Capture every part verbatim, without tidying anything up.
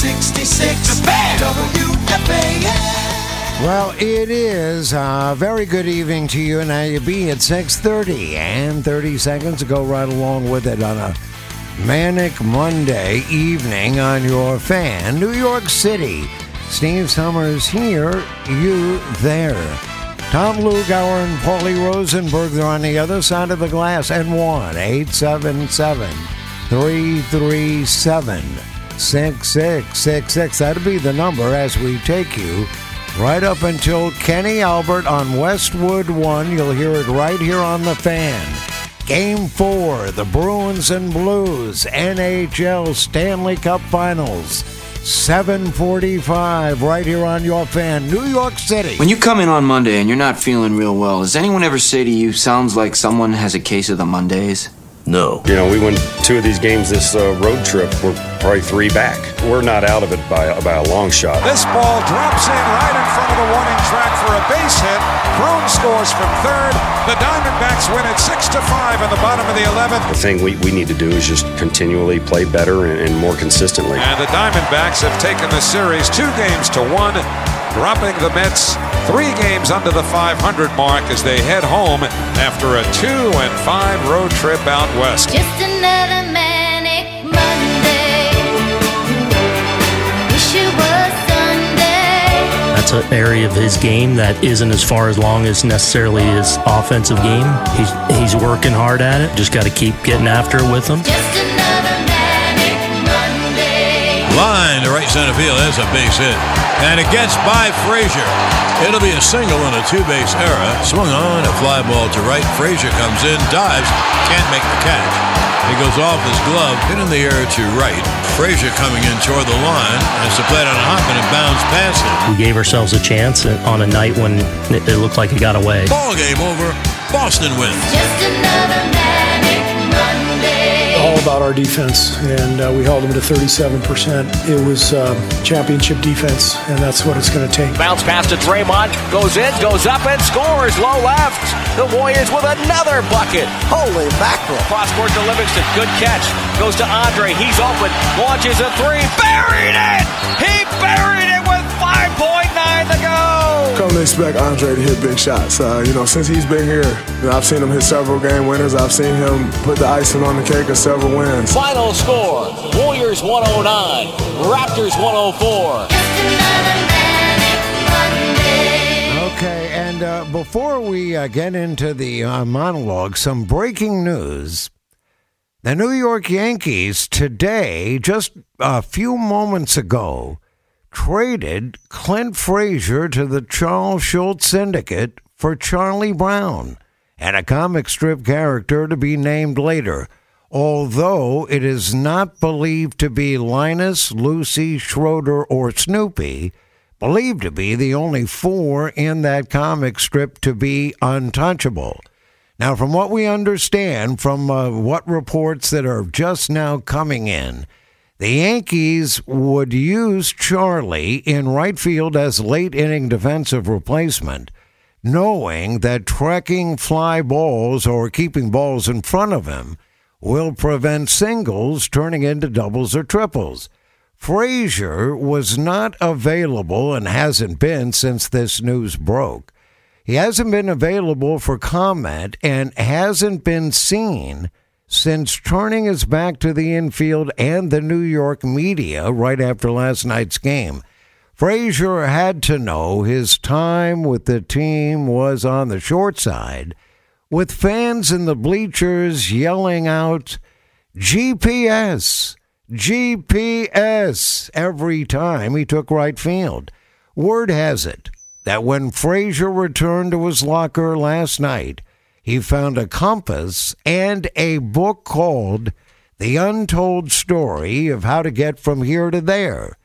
sixty-six W F A N. Well, it is a very good evening to you, and now you be at six thirty and thirty seconds to go right along with it on a manic Monday evening on your fan. New York City. Steve Summers here, you there. Tom Lugauer and Paulie Rosenberg, they're on the other side of the glass, and one eight seven seven, three three seven, six six six six. That'll be the number as we take you right up until Kenny Albert on Westwood one. You'll hear it right here on the fan. Game four, the Bruins and Blues, N H L Stanley Cup Finals. seven forty-five right here on your fan, New York City. When you come in on Monday and you're not feeling real well, does anyone ever say to you, sounds like someone has a case of the Mondays? No. You know, we won two of these games this uh, road trip. We're probably three back. We're not out of it by, by a long shot. This ball drops in right in front of the warning track for a base hit. Crone scores from third. The Diamondbacks win it six to five in the bottom of the eleventh. The thing we, we need to do is just continually play better and, and more consistently. And the Diamondbacks have taken the series two games to one, dropping the Mets three games under the five hundred mark as they head home after a two and five road trip out west. Just another manic Monday. Wish it was Sunday. That's an area of his game that isn't as far as long as necessarily his offensive game. He's he's working hard at it. Just got to keep getting after it with him. Just another manic Monday. Line to right center field. That's a base hit. And it gets by Frazier. It'll be a single in a two-base era. Swung on, a fly ball to right. Frazier comes in, dives, can't make the catch. He goes off his glove, hit in the air to right. Frazier coming in toward the line, has to play it on a hop and it bounced past him. We gave ourselves a chance on a night when it, it looked like it got away. Ball game over. Boston wins. Just another manic Monday. All about our defense, and uh, we held them to thirty-seven percent. It was uh, championship defense, and that's what it's going to take. Bounce pass to Draymond, goes in, goes up, and scores. Low left. The Warriors with another bucket. Holy mackerel. Cross court to Livingston. Good catch. Goes to Andre. He's open. Launches a three. Buried it. He buried it with five point nine to go. Come to expect Andre to hit big shots. Uh, you know, since he's been here, you know, I've seen him hit several game winners. I've seen him put the icing on the cake of several wins. Final score, Warriors one oh nine, Raptors one oh four. Just another manic Monday. Okay, and uh, before we uh, get into the uh, monologue, some breaking news. The New York Yankees today, just a few moments ago, traded Clint Frazier to the Charles Schultz Syndicate for Charlie Brown and a comic strip character to be named later, although it is not believed to be Linus, Lucy, Schroeder, or Snoopy, believed to be the only four in that comic strip to be untouchable. Now, from what we understand, from uh, what reports that are just now coming in, the Yankees would use Charlie in right field as late-inning defensive replacement, knowing that trekking fly balls or keeping balls in front of him will prevent singles turning into doubles or triples. Frazier was not available and hasn't been since this news broke. He hasn't been available for comment and hasn't been seen since turning his back to the infield and the New York media right after last night's game. Frazier had to know his time with the team was on the short side, with fans in the bleachers yelling out, G P S, G P S, every time he took right field. Word has it that when Frazier returned to his locker last night, he found a compass and a book called The Untold Story of How to Get From Here to There,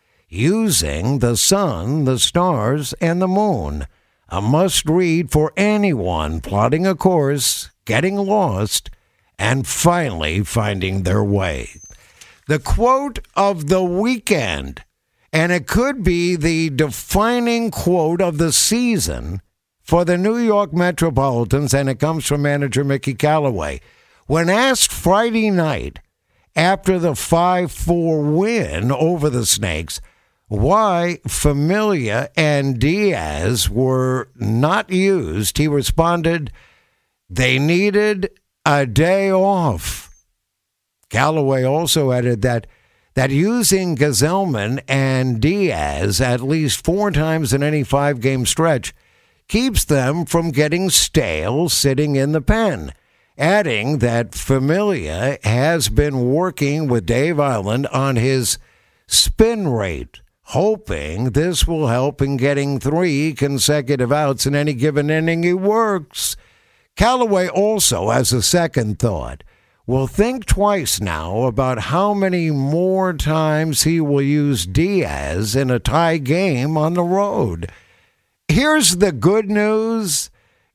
using the sun, the stars, and the moon. A must-read for anyone plotting a course, getting lost, and finally finding their way. The quote of the weekend, and it could be the defining quote of the season for the New York Metropolitans, and it comes from manager Mickey Callaway. When asked Friday night after the five four win over the Snakes why Familia and Diaz were not used. He responded, they needed a day off. Callaway also added that that using Gazelman and Diaz at least four times in any five-game stretch keeps them from getting stale sitting in the pen, adding that Familia has been working with Dave Island on his spin rate, hoping this will help in getting three consecutive outs in any given inning he works. Callaway also has a second thought. Will think twice now about how many more times he will use Diaz in a tie game on the road. Here's the good news.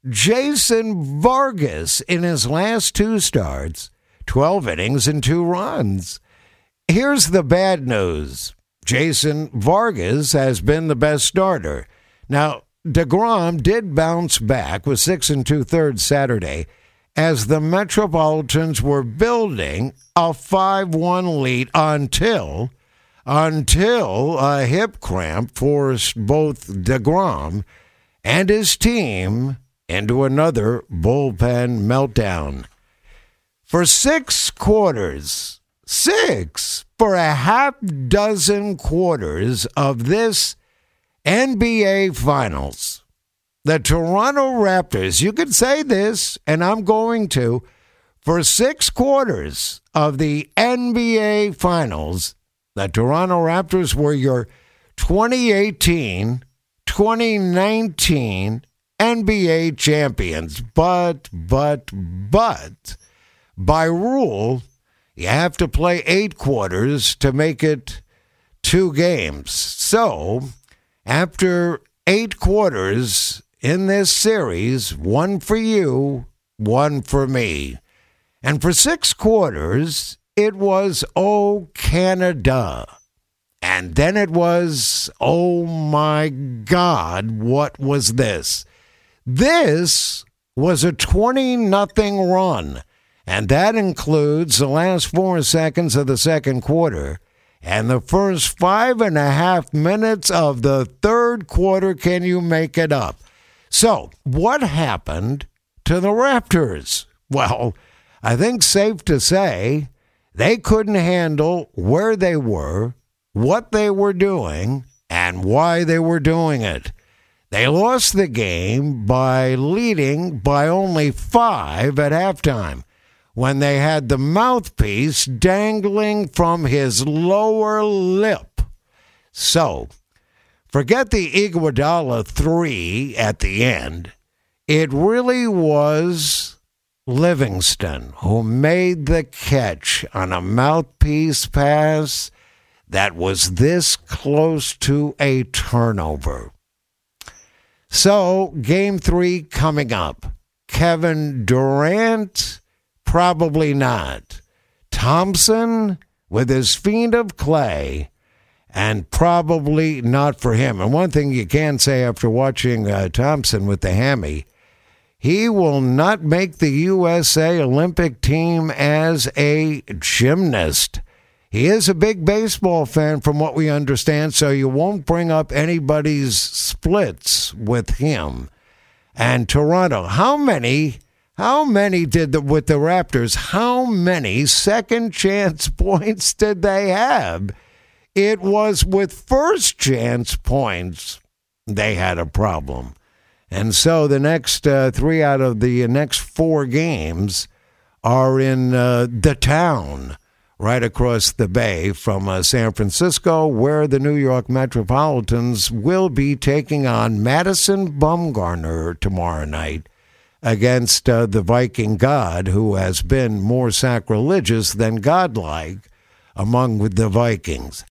Jason Vargas in his last two starts, twelve innings and two runs. Here's the bad news. Jason Vargas has been the best starter. Now, DeGrom did bounce back with six and two-thirds Saturday as the Metropolitans were building a five one lead until, until a hip cramp forced both DeGrom and his team into another bullpen meltdown. For six quarters, six for a half dozen quarters of this N B A Finals, the Toronto Raptors, you could say this, and I'm going to, for six quarters of the N B A Finals, the Toronto Raptors were your twenty eighteen twenty nineteen N B A champions. But, but, but, by rule, you have to play eight quarters to make it two games. So, after eight quarters in this series, one for you, one for me. And for six quarters, it was, oh, Canada. And then it was, oh, my God, what was this? This was a twenty nothing run, and that includes the last four seconds of the second quarter and the first five and a half minutes of the third quarter. Can you make it up? So, what happened to the Raptors? Well, I think safe to say they couldn't handle where they were, what they were doing, and why they were doing it. They lost the game by leading by only five at halftime when they had the mouthpiece dangling from his lower lip. So, forget the Iguodala three at the end. It really was Livingston who made the catch on a mouthpiece pass that was this close to a turnover. So, game three coming up. Kevin Durant, probably not. Thompson with his feet of clay, and probably not for him. And one thing you can say after watching uh, Thompson with the hammy, he will not make the U S A Olympic team as a gymnast. He is a big baseball fan from what we understand, so you won't bring up anybody's splits with him. And Toronto, how many, how many did the, with the Raptors, how many second chance points did they have? It was with first chance points they had a problem. And so the next uh, three out of the next four games are in uh, the town right across the bay from uh, San Francisco, where the New York Metropolitans will be taking on Madison Bumgarner tomorrow night against uh, the Viking god, who has been more sacrilegious than godlike among the Vikings.